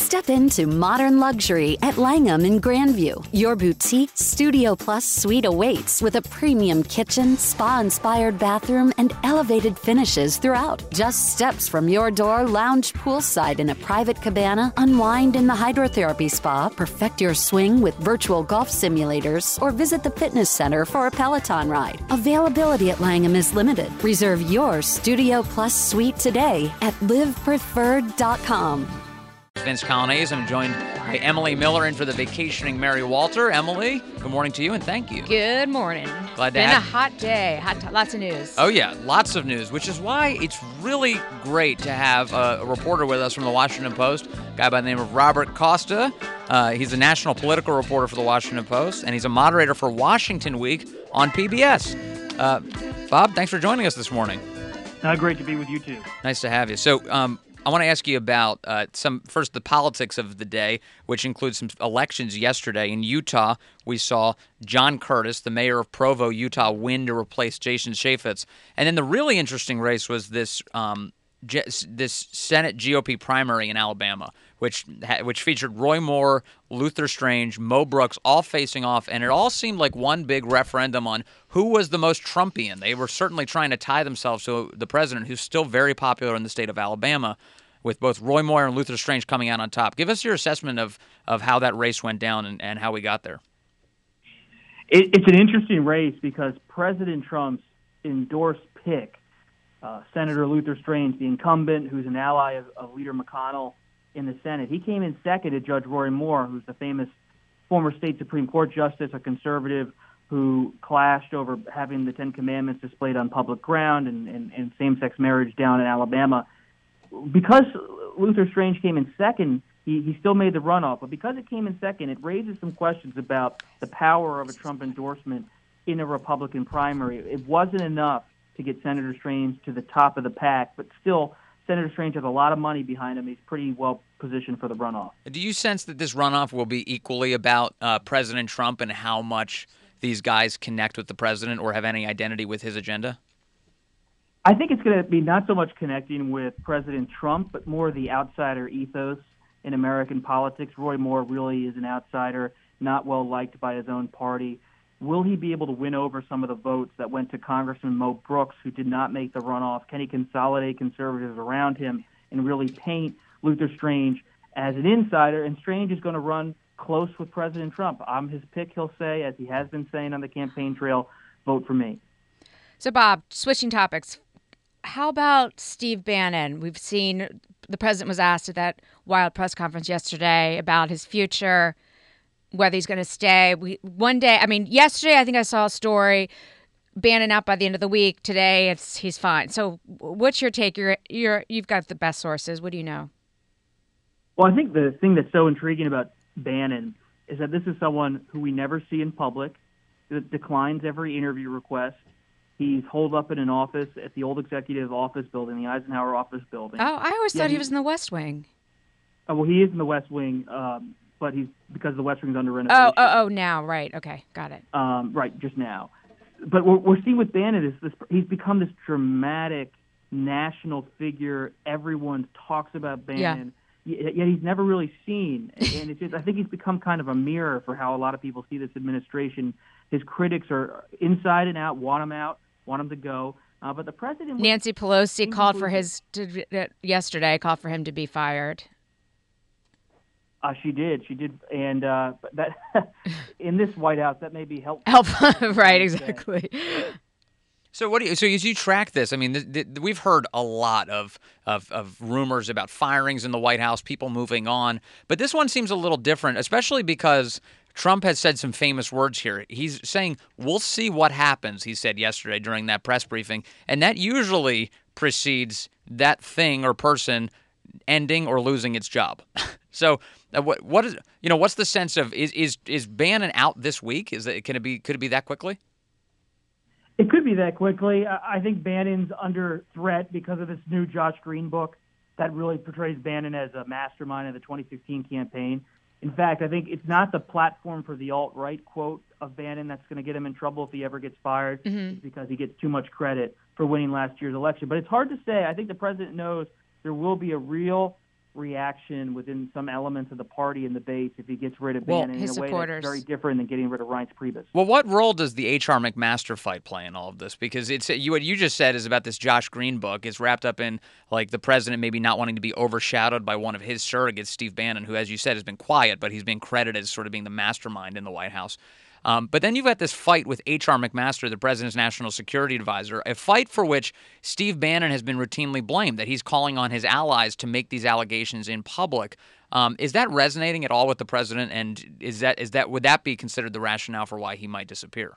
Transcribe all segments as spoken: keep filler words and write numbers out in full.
Step into modern luxury at Langham in Grandview. Your boutique Studio Plus suite awaits with a premium kitchen, spa-inspired bathroom, and elevated finishes throughout. Just steps from your door, lounge poolside in a private cabana, unwind in the hydrotherapy spa, perfect your swing with virtual golf simulators, or visit the fitness center for a Peloton ride. Availability at Langham is limited. Reserve your Studio Plus suite today at live preferred dot com. Vince Colonnese. I'm joined by Emily Miller in for the vacationing Mary Walter. Emily, good morning to you and thank you. Good morning. Glad to Been have a hot day. Hot, t- lots of news. Oh, yeah, lots of news, which is why it's really great to have a, a reporter with us from the Washington Post, a guy by the name of Robert Costa. Uh, he's a national political reporter for the Washington Post, and he's a moderator for Washington Week on P B S. Uh, Bob, thanks for joining us this morning. Uh, great to be with you, too. Nice to have you. So, um, I want to ask you about uh, some first the politics of the day, which includes some elections yesterday. In Utah, we saw John Curtis, the mayor of Provo, Utah, win to replace Jason Chaffetz. And then the really interesting race was this um, G- this Senate G O P primary in Alabama, which ha- which featured Roy Moore, Luther Strange, Mo Brooks, all facing off, and it all seemed like one big referendum on who was the most Trumpian. They were certainly trying to tie themselves to the president, who's still very popular in the state of Alabama, with both Roy Moore and Luther Strange coming out on top. Give us your assessment of, of how that race went down and, and how we got there. It, it's an interesting race because President Trump's endorsed pick, uh, Senator Luther Strange, the incumbent who's an ally of, of Leader McConnell in the Senate, he came in second to Judge Roy Moore, who's the famous former state Supreme Court justice, a conservative who clashed over having the Ten Commandments displayed on public ground and, and, and same-sex marriage down in Alabama. Because Luther Strange came in second, he, he still made the runoff. But because it came in second, it raises some questions about the power of a Trump endorsement in a Republican primary. It wasn't enough to get Senator Strange to the top of the pack, but still, Senator Strange has a lot of money behind him. He's pretty well positioned for the runoff. Do you sense that this runoff will be equally about uh, President Trump and how much these guys connect with the president or have any identity with his agenda? I think it's going to be not so much connecting with President Trump, but more the outsider ethos in American politics. Roy Moore really is an outsider, not well liked by his own party. Will he be able to win over some of the votes that went to Congressman Mo Brooks, who did not make the runoff? Can he consolidate conservatives around him and really paint Luther Strange as an insider? And Strange is going to run close with President Trump. I'm his pick, he'll say, as he has been saying on the campaign trail, vote for me. So, Bob, switching topics. How about Steve Bannon? We've seen the president was asked at that wild press conference yesterday about his future, whether he's going to stay. We, one day, I mean, yesterday I think I saw a story, Bannon out by the end of the week. Today, it's he's fine. So what's your take? You're, you're, you've got the best sources. What do you know? Well, I think the thing that's so intriguing about Bannon is that this is someone who we never see in public, that declines every interview request. He's holed up in an office at the old executive office building, the Eisenhower office building. Oh, I always yeah, thought he, he was in the West Wing. Oh, well, he is in the West Wing, um, but he's because the West Wing's under renovation. Oh, oh, oh, now, right. Okay, got it. Um, right, just now. But what we're seeing with Bannon is this, he's become this dramatic national figure. Everyone talks about Bannon. Yeah. Yet he's never really seen. And it's just, I think he's become kind of a mirror for how a lot of people see this administration. His critics are inside and out, want him out, want him to go. Uh, but the president... Nancy Pelosi called for his, to, uh, yesterday, called for him to be fired. Uh, she did. She did. And uh, that in this White House, that may be helpful. Helpful, right, exactly. So what do you? So as you track this, I mean, th- th- we've heard a lot of, of of rumors about firings in the White House, people moving on, but this one seems a little different, especially because Trump has said some famous words here. He's saying, "We'll see what happens," he said yesterday during that press briefing, and that usually precedes that thing or person ending or losing its job. So uh, what what is you know what's the sense of is is is Bannon out this week? Is it can it be could it be that quickly? It could be that quickly. I think Bannon's under threat because of this new Josh Green book that really portrays Bannon as a mastermind of the twenty sixteen campaign. In fact, I think it's not the platform for the alt-right quote of Bannon that's going to get him in trouble if he ever gets fired. Mm-hmm. It's because he gets too much credit for winning last year's election. But it's hard to say. I think the president knows there will be a real reaction within some elements of the party in the base if he gets rid of well, Bannon in a way supporters. that's very different than getting rid of Reince Priebus. Well, what role does the H R. McMaster fight play in all of this? Because it's you what you just said is about this Josh Green book. It's wrapped up in like the president maybe not wanting to be overshadowed by one of his surrogates, Steve Bannon, who, as you said, has been quiet, but he's been credited as sort of being the mastermind in the White House. Um, but then you've got this fight with H R. McMaster, the president's national security advisor, a fight for which Steve Bannon has been routinely blamed, that he's calling on his allies to make these allegations in public. Um, is that resonating at all with the president, and is that is that would that be considered the rationale for why he might disappear?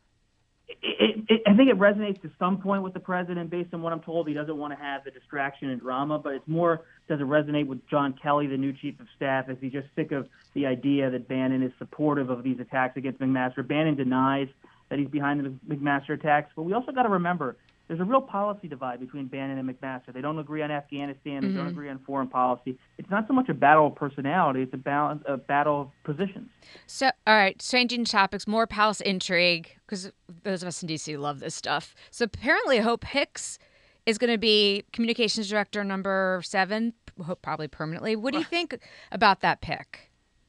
It, it, I think it resonates to some point with the president. Based on what I'm told, he doesn't want to have the distraction and drama, but it's more, does it resonate with John Kelly, the new chief of staff? Is he just sick of the idea that Bannon is supportive of these attacks against McMaster? Bannon denies that he's behind the McMaster attacks, but we also got to remember there's a real policy divide between Bannon and McMaster. They don't agree on Afghanistan. They mm-hmm. don't agree on foreign policy. It's not so much a battle of personality. It's a, balance, a battle of positions. So, all right, changing topics, more palace intrigue, because those of us in D C love this stuff. So apparently Hope Hicks is going to be communications director number seven, probably permanently. What do you think about that pick?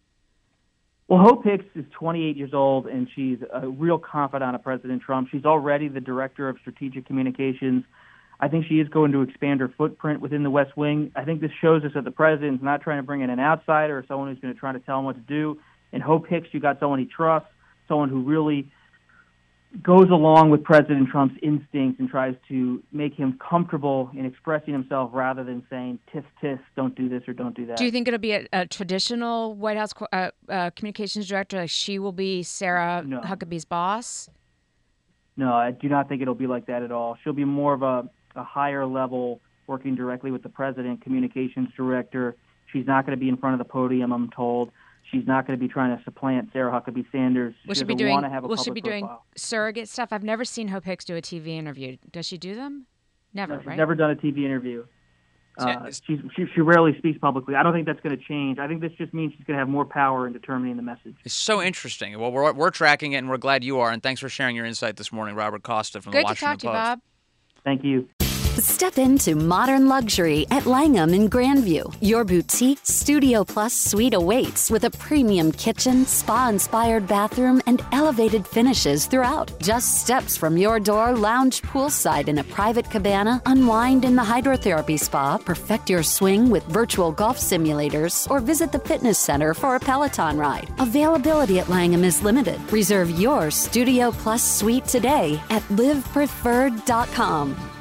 Well, Hope Hicks is twenty-eight years old, and she's a real confidant of President Trump. She's already the director of strategic communications. I think she is going to expand her footprint within the West Wing. I think this shows us that the president's not trying to bring in an outsider or someone who's going to try to tell him what to do. In Hope Hicks, you got someone he trusts, someone who really goes along with President Trump's instincts and tries to make him comfortable in expressing himself rather than saying, tisk, tisk, don't do this or don't do that. Do you think it'll be a, a traditional White House uh, uh, communications director? Like she will be Sarah no. Huckabee's boss? No, I do not think it'll be like that at all. She'll be more of a, a higher level, working directly with the president, communications director. She's not going to be in front of the podium, I'm told. She's not going to be trying to supplant Sarah Huckabee Sanders. Will she, she be doing? want to have a will she be doing profile. surrogate stuff? I've never seen Hope Hicks do a T V interview. Does she do them? Never, no, she's right? Never done a T V interview. Uh, she's, she she rarely speaks publicly. I don't think that's going to change. I think this just means she's going to have more power in determining the message. It's so interesting. Well, we're we're tracking it, and we're glad you are. And thanks for sharing your insight this morning, Robert Costa from Good the Washington Post. Good to talk to you, Bob. Thank you. Step into modern luxury at Langham in Grandview. Your boutique Studio Plus suite awaits with a premium kitchen, spa-inspired bathroom, and elevated finishes throughout. Just steps from your door, lounge poolside in a private cabana, unwind in the hydrotherapy spa, perfect your swing with virtual golf simulators, or visit the fitness center for a Peloton ride. Availability at Langham is limited. Reserve your Studio Plus suite today at live preferred dot com.